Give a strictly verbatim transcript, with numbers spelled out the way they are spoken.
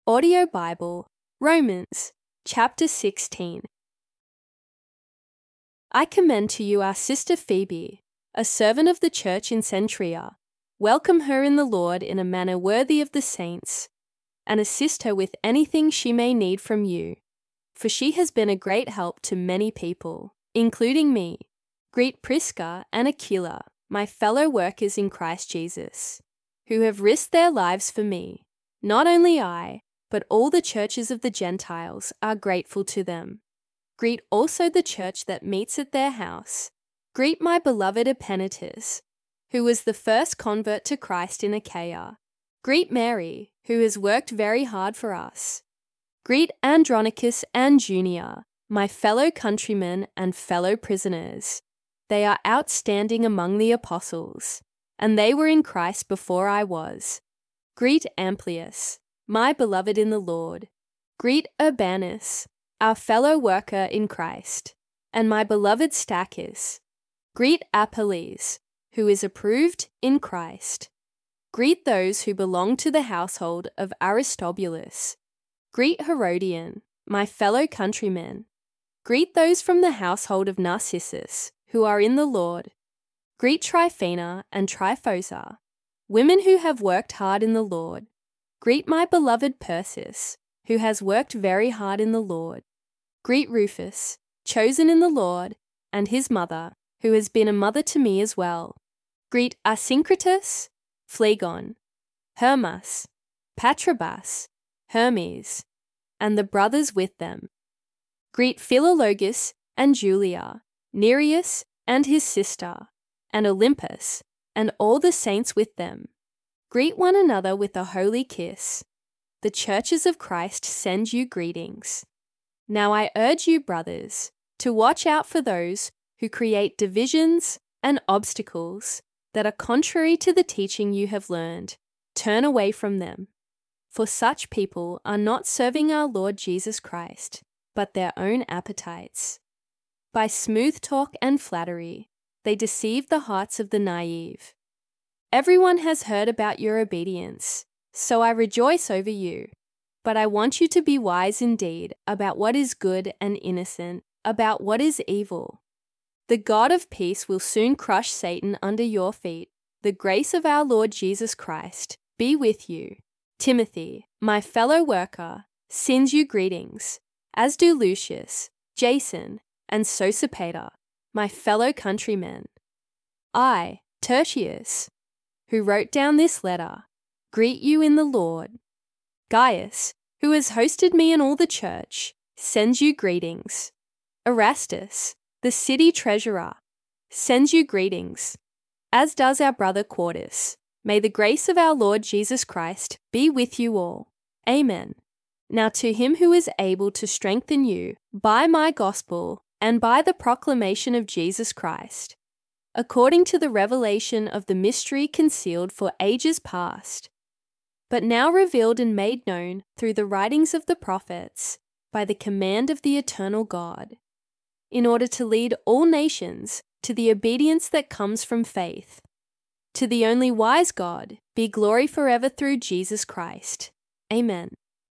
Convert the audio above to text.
Audio Bible, Romans, chapter sixteen. I commend to you our sister Phoebe, a servant of the church in Cenchrea. Welcome her in the Lord in a manner worthy of the saints, and assist her with anything she may need from you, for she has been a great help to many people, including me. Greet Prisca and Aquila, my fellow workers in Christ Jesus, who have risked their lives for me. Not only I, but all the churches of the Gentiles are grateful to them. Greet also the church that meets at their house. Greet my beloved Epaenetus, who was the first convert to Christ in Achaia. Greet Mary, who has worked very hard for us. Greet Andronicus and Junia, my fellow countrymen and fellow prisoners. They are outstanding among the apostles, and they were in Christ before I was. Greet Amplias, my beloved in the Lord. Greet Urbanus, our fellow worker in Christ, and my beloved Stachys. Greet Apelles, who is approved in Christ. Greet those who belong to the household of Aristobulus. Greet Herodion, my fellow countrymen. Greet those from the household of Narcissus, who are in the Lord. Greet Tryphena and Tryphosa, women who have worked hard in the Lord. Greet my beloved Persis, who has worked very hard in the Lord. Greet Rufus, chosen in the Lord, and his mother, who has been a mother to me as well. Greet Asyncritus, Phlegon, Hermas, Patrobas, Hermes, and the brothers with them. Greet Philologus and Julia, Nereus and his sister, and Olympus, and all the saints with them. Greet one another with a holy kiss. The churches of Christ send you greetings. Now I urge you, brothers, to watch out for those who create divisions and obstacles that are contrary to the teaching you have learned. Turn away from them. For such people are not serving our Lord Jesus Christ, but their own appetites. By smooth talk and flattery, they deceive the hearts of the naive. Everyone has heard about your obedience, so I rejoice over you. But I want you to be wise indeed about what is good and innocent, about what is evil. The God of peace will soon crush Satan under your feet. The grace of our Lord Jesus Christ be with you. Timothy, my fellow worker, sends you greetings, as do Lucius, Jason, and Sosipater, my fellow countrymen. I, Tertius, who wrote down this letter, greet you in the Lord. Gaius, who has hosted me and all the church, sends you greetings. Erastus, the city treasurer, sends you greetings, as does our brother Quartus. May the grace of our Lord Jesus Christ be with you all. Amen. Now to him who is able to strengthen you by my gospel and by the proclamation of Jesus Christ, according to the revelation of the mystery concealed for ages past, but now revealed and made known through the writings of the prophets, by the command of the eternal God, in order to lead all nations to the obedience that comes from faith. To the only wise God be glory forever through Jesus Christ. Amen.